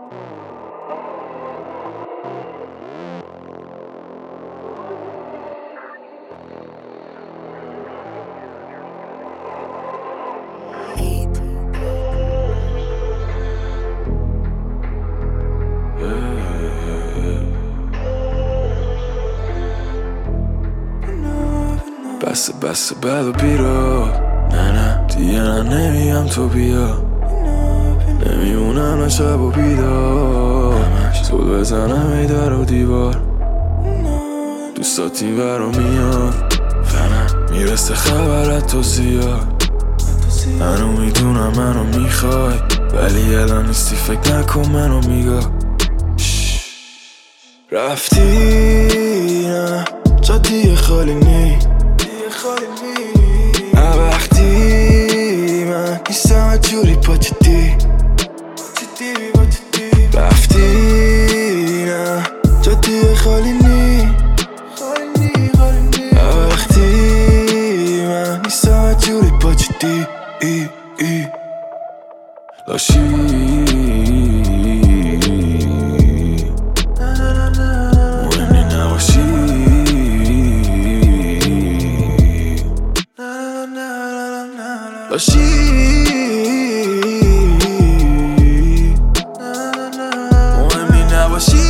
بسته بد و بیرا، نه دیگه نمیم تو بیا، نمیمونم شب و بیدار، زود بزنم ای در و دیوار، دوستات این ورا میاد، میرسه خبرت تو زیاد، منو میدونم منو میخوای، ولی الان نیستی فکر نکن منو میگاه. رفتی نه جا دیگه خالی نی، وقتی من نیستم جوری پا چیدی، رفتی نه جا دیگه خالی نی، وقتی من نیستم جوری پا چیدی لاشی مهمی نباشی، لاشی مهمی نباشی.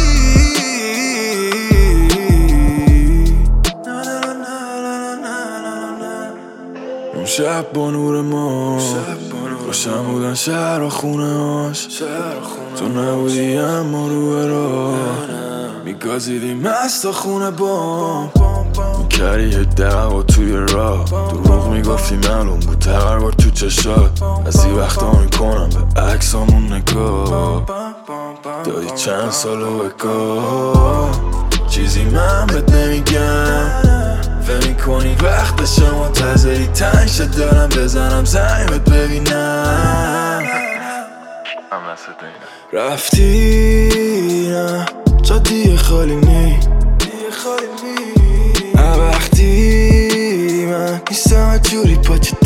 اون شب با نور ما روشن بودن شهر و خونه هاش، تو نبودی اما رو راه میگازیدی مست خونه بام، میکردی یه دعوا توی راه، دروغ میگفتی معلوم بود تقربار تو چشات، از این وقتا میکنم به عکسامون نگاه، دادی چند سالو بگاه چیزی من بهت نمیگم، فهم میکنی وقتشه منتظری تنگ شد دارم بزنم زنگت ببینم. رفتی نه جا دیگه خالی نی، وقتی من نیستم جوری پا چیدی